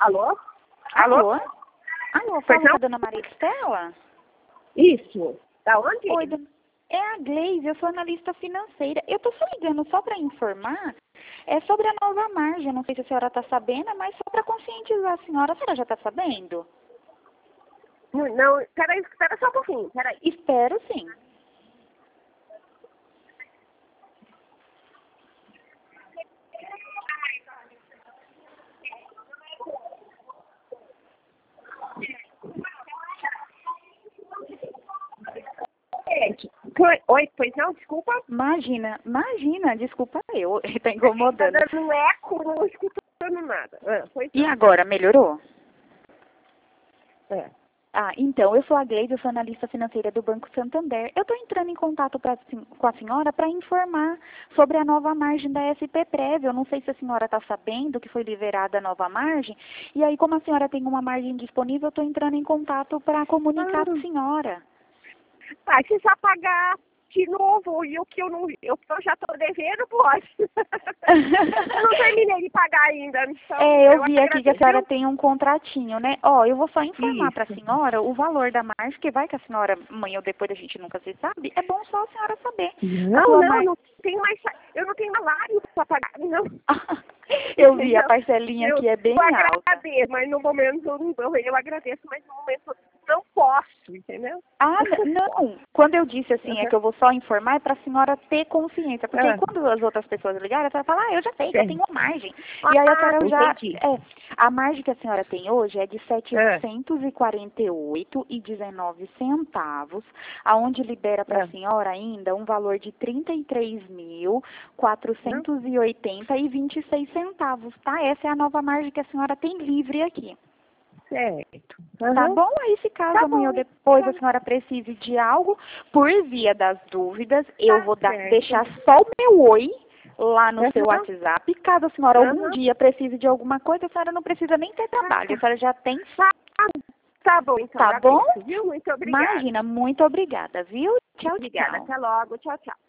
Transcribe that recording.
Alô? Alô? Alô, Pois fala com não? a dona Maria Estela? Isso. Da onde? Oi, é a Gleise, eu sou analista financeira. Eu tô só ligando só para informar sobre a nova margem. Não sei se a senhora está sabendo, mas só para conscientizar a senhora já está sabendo? Não, peraí, espera só um pouquinho, peraí. Espero sim. Oi, pois não, desculpa. Imagina, desculpa eu, tá Tá incomodando. dando um eco, não escutando nada. Pois E não. agora, melhorou? É. Ah, então, eu sou a Gleide, eu sou analista financeira do Banco Santander. Eu estou entrando em contato com a senhora para informar sobre a nova margem da SP Prévia. Eu não sei se a senhora está sabendo que foi liberada a nova margem. E aí, como a senhora tem uma margem disponível, eu estou entrando em contato para comunicar a senhora. Ah, se já pagar de novo e o que eu já estou devendo, pode. Eu não terminei de pagar ainda, então Eu vi aqui que a senhora agradeço. tem um contratinho, né? Ó, eu vou só informar para a Isso. senhora o valor da margem, porque vai que a senhora, amanhã ou depois a gente nunca se sabe, é bom só a senhora saber. Não tenho mais, eu não tenho salário para pagar, não. Eu vi, a parcelinha Eu aqui é bem alta. agradeço, mas no momento eu agradeço, mas no momento não posso, entendeu? Ah, não. Quando eu disse assim, é que eu vou só informar, é para a senhora ter consciência. Porque aí quando as outras pessoas ligarem, a senhora fala, eu já sei que eu tenho uma margem. E aí a senhora já... Entendi. A margem que a senhora tem hoje é de R$ 748,19, aonde libera para a senhora ainda um valor de R$ 33.480,26, tá? Essa é a nova margem que a senhora tem livre aqui. Certo. Tá bom? Aí, se caso Tá amanhã bom. ou depois a senhora precise de algo, por via das dúvidas, eu vou deixar só o meu oi lá no seu WhatsApp. Caso a senhora algum dia precise de alguma coisa, a senhora não precisa nem ter trabalho. A senhora já tem. Tá bom, então. Tá bom? Viu? Muito obrigada. Imagina, muito obrigada, viu? Tchau, Obrigada. tchau. Até logo. Tchau, tchau.